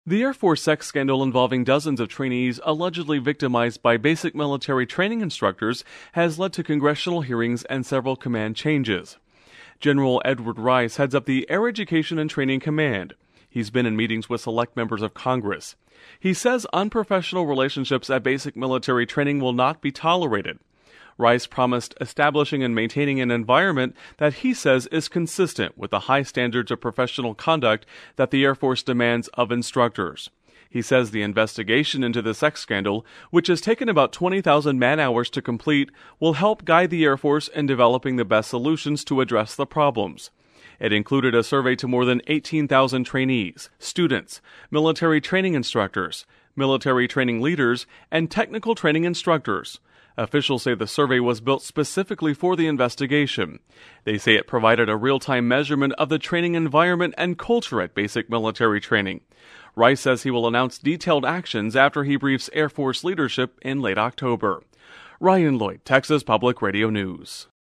The Air Force sex scandal involving dozens of trainees allegedly victimized by basic military training instructors has led to congressional hearings and several command changes. General Edward Rice heads up the Air Education and Training Command. He's been in meetings with select members of Congress. He says unprofessional relationships at basic military training will not be tolerated. Rice promised establishing and maintaining an environment that he says is consistent with the high standards of professional conduct that the Air Force demands of instructors. He says the investigation into the sex scandal, which has taken about 20,000 man-hours to complete, will help guide the Air Force in developing the best solutions to address the problems. It included a survey to more than 18,000 trainees, students, military training instructors, military training leaders, and technical training instructors. Officials say the survey was built specifically for the investigation. They say it provided a real-time measurement of the training environment and culture at basic military training. Rice says he will announce detailed actions after he briefs Air Force leadership in late October. Ryan Lloyd, Texas Public Radio News.